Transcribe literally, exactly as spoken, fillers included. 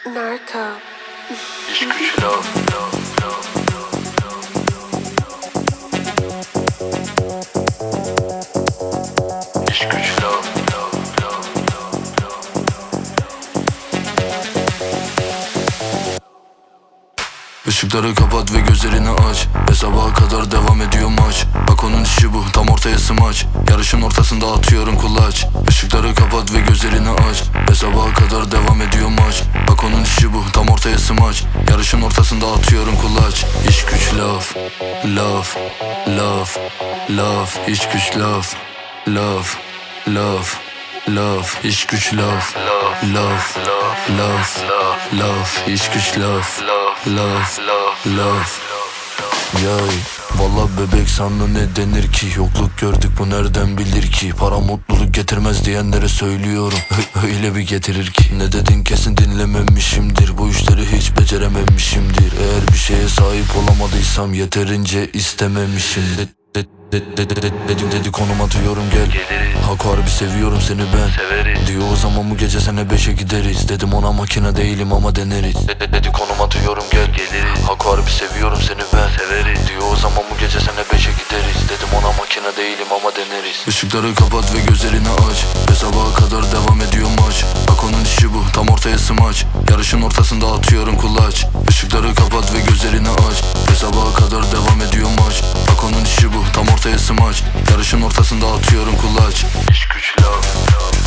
Narco. İş güç love, love, love, love, love. İş güç love, love, love, love, love. Işıkları kapat ve gözlerini aç ve sabaha kadar devam ediyor maç. Bak onun işi bu, tam ortaya smaç. Yarışın ortasında atıyorum kulaç. Işıkları kapat ve gözlerini aç ve sabaha kadar devam ediyor maç. Bak onun işi bu, tam ortaya smaç. Yarışın ortasında atıyorum kulaç. İş güç love, love, love, love. İş güç love, love, love, love. İş güç love, love, love, love. İş güç love, love, love. Yay, valla bebek sandı ne denir ki? Yokluk gördük bu nereden bilir ki? Para mutluluk getirmez diyenlere söylüyorum. Öyle bir getirir ki. Ne dedin kesin dinlememişimdir. Bu işleri hiç becerememişimdir. Eğer bir şeye sahip olamadıysam yeterince istememişimdir. Dedim dedi, dedi, konum atıyorum gel. Hak harbi seviyorum seni ben. Severiz. Diyor o zaman bu gece sene beşe gideriz. Dedim ona makine değilim ama deneriz. Dedi, dedi konum atıyorum gel. Geliriz. Hak harbi seviyorum seni ben. Severiz. Diyor o zaman bu gece sene beşe gideriz. Dedim ona makine değilim ama deneriz. Işıkları kapat ve gözlerini aç ve sabaha kadar devam ediyor maç. Bak onun işi bu, tam ortaya smaç. Yarışın ortasında atıyorum kulaç. Işıkları kapat ve gözlerini aç ve sabaha kadar devam ediyor maç. Bak onun işi bu, tam ortaya smaç. Yarışın ortasında atıyorum kulaç. İş güç love, love.